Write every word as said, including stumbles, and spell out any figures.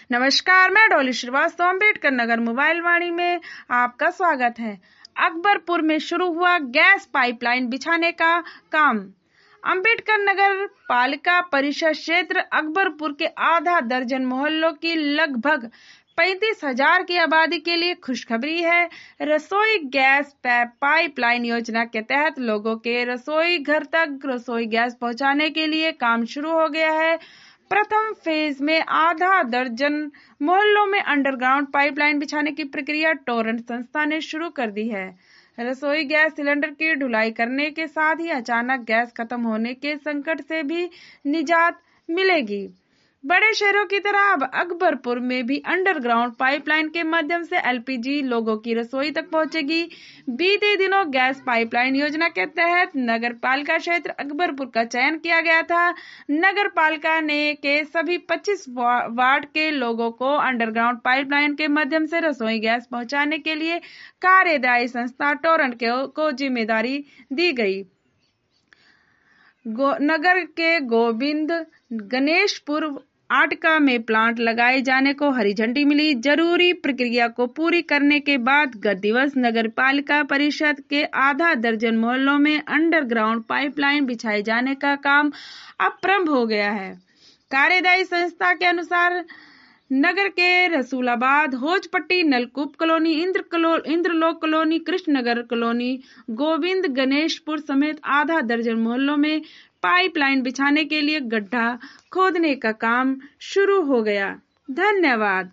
नमस्कार, मैं डॉली श्रीवास्तव अम्बेडकर नगर मोबाइल वाणी में आपका स्वागत है। अकबरपुर में शुरू हुआ गैस पाइपलाइन बिछाने का काम। अम्बेडकर नगर पालिका परिषद क्षेत्र अकबरपुर के आधा दर्जन मोहल्लों की लगभग पैंतीस हजार की आबादी के लिए खुशखबरी है। रसोई गैस पाइपलाइन योजना के तहत लोगों के रसोई घर तक रसोई गैस पहुंचाने के लिए काम शुरू हो गया है। प्रथम फेज में आधा दर्जन मोहल्लों में अंडरग्राउंड पाइपलाइन बिछाने की प्रक्रिया टोरेंट संस्था ने शुरू कर दी है। रसोई गैस सिलेंडर की ढुलाई करने के साथ ही अचानक गैस खत्म होने के संकट से भी निजात मिलेगी। बड़े शहरों की तरह अब अकबरपुर में भी अंडरग्राउंड पाइपलाइन के माध्यम से एलपीजी लोगों की रसोई तक पहुंचेगी। बीते दिनों गैस पाइपलाइन योजना के तहत नगर पालिका क्षेत्र अकबरपुर का चयन किया गया था। नगर पालिका ने के सभी पच्चीस वार्ड के लोगों को अंडरग्राउंड पाइपलाइन के माध्यम से रसोई गैस पहुंचाने के लिए कार्यदायी संस्था टोरेंट को जिम्मेदारी दी गई। नगर के गोविंद गणेशपुर आटका में प्लांट लगाए जाने को हरी झंडी मिली। जरूरी प्रक्रिया को पूरी करने के बाद गत दिवस नगर पालिका परिषद के आधा दर्जन मोहल्लों में अंडरग्राउंड पाइपलाइन बिछाए जाने का काम अब प्रारंभ हो गया है। कार्यदायी संस्था के अनुसार नगर के रसूलाबाद, होजपट्टी, नलकूप कॉलोनी, इंद्र कलो, इंद्रलोक कॉलोनी, कृष्णनगर कॉलोनी, गोविंद गणेशपुर समेत आधा दर्जन मोहल्लों में पाइपलाइन बिछाने के लिए गड्ढा खोदने का काम शुरू हो गया। धन्यवाद।